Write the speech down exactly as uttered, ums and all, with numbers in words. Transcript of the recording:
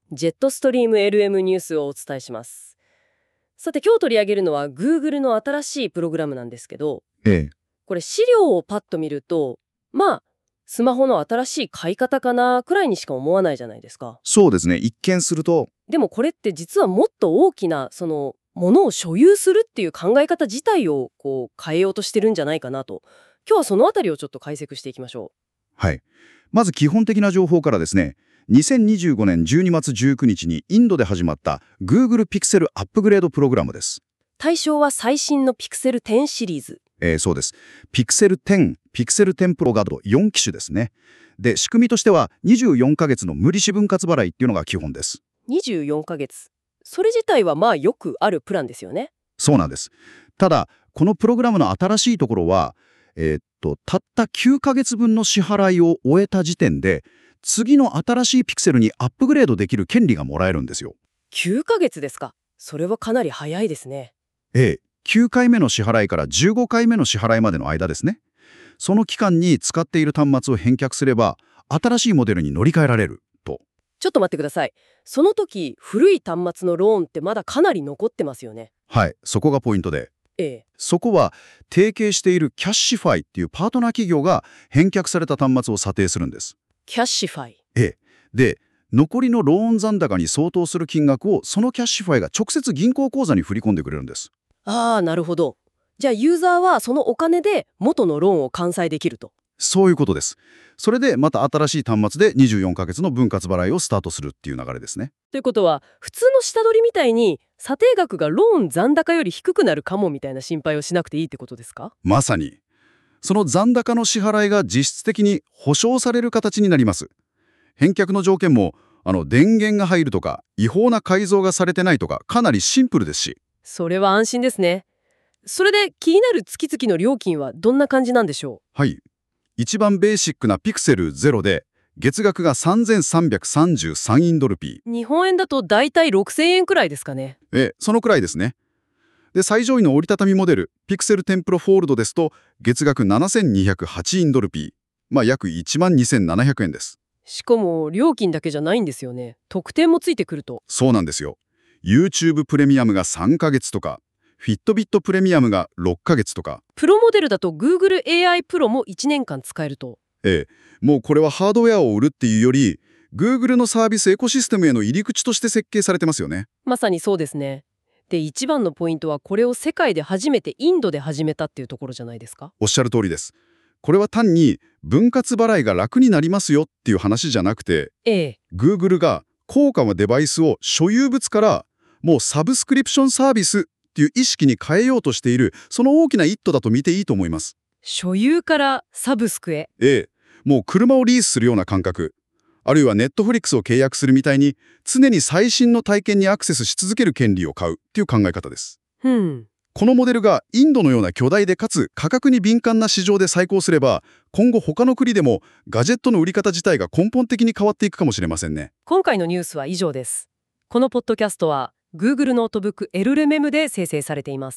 ジェットストリーム エルエム ニュースをお伝えします。さて今日取り上げるのは Google の新しいプログラムなんですけど、 ええ、 これ資料をパッと見ると、まあスマホの新しい買い方かなくらいにしか思わないじゃないですか。 そうですね。一見すると、 でもこれって実はもっと大きなそのものを所有するっていう考え方自体をこう変えようとしてるんじゃないかなと。今日はそのあたりをちょっと解析していきましょはい。まず基本的な情報からですね、にせんにじゅうごねんじゅうにがつじゅうくにちにインドで始まった Google Pixel アップグレードプログラムです。 う。対象は最新の ピクセルテン シリーズ。 えー、そうです。Pixel テン、Pixel テン Pro などよん機種ですね。で、仕組みとしてはにじゅうよんかげつの無利子分割払いっていうのが基本です。 にじゅうよんかげつ。それ自体はまあよくあるプランですよね。 そうなんです。ただ、このプログラムの新しいところは、えーっと、たったきゅうかげつぶんの支払いを終えた時点で、次の新しいピクセルにアップグレードできる権利がもらえるんですよ。 きゅうかげつですか。それはかなり早いですね。 ええ、きゅうかいめの支払いからじゅうごかいめの支払いまでの間ですね。その期間に使っている端末を返却すれば、新しいモデルに乗り換えられると。 ちょっと待ってください。その時、古い端末のローンってまだかなり残ってますよね。 はい、そこがポイントで。 ええ。 そこは、提携しているキャッシファイっていうパートナー企業が返却された端末を査定するんです。 キャッシファイ。 ええ。で、残りのローン残高に相当する金額をそのキャッシファイが直接銀行口座に振り込んでくれるんです。 ああ、なるほど。じゃあユーザーはそのお金で元のローンを完済できると。 そういうことです。それでまた新しい端末でにじゅうよんかげつの分割払いをスタートするっていう流れですね。 ということは、普通の下取りみたいに査定額がローン残高より低くなるかもみたいな心配をしなくていいってことですか？ まさに。その残高の支払いが実質的に保証される形になります。返却の条件も、あの、電源が入るとか、違法な改造がされてないとか、かなりシンプルですし。 それは安心ですね。それで気になる月々の料金はどんな感じなんでしょはい。一番ベーシックなピクセルゼロで、月額がさんぜんさんびゃくさんじゅうさんインドルピう？日本円だとだいたいろくせんえんくらいですかね。 ー。え、そのくらいですね。で、最上位の折りたたみモデル、ピクセルテンプロフォールドですと、月額ななせんにひゃくはちインドルピー。まあ、約いちまんにせんななひゃくえんです。 しかも料金だけじゃないんですよね。特典もついてくると。 そうなんですよ。YouTube プレミアムがさんかげつとか、Fitbit プレミアムがろっかげつとか。 プロモデルだと Google エーアイ プロもいちねんかん使えると。 ええ、もうこれはハードウェアを売るっていうより、Google のサービスエコシステムへの入り口として設計されてますよね。 まさにそうですね。で、一番のポイントはこれを世界で初めてインドで始めたっていうところじゃないですか。 おっしゃる通りです。これは単に分割払いが楽になりますよっていう話じゃなくて、 ええ。 Google が高価なデバイスを所有物からもうサブスクリプションサービスっていう意識に変えようとしている、その大きな一途だと見ていいと思います。 所有からサブスクへ。 ええ、もう車をリースするような感覚。あるいは Netflix を契約するみたいに、常に最新の体験にアクセスし続ける権利を買うっていう考え方です。 うん。 このモデルがインドのような巨大でかつ価格に敏感な市場で再興すれば、今後他の国でもガジェットの売り方自体が根本的に変わっていくかもしれませんね。 今回のニュースは以上です。このポッドキャストは Google ノートブック エルエムエム で生成されています。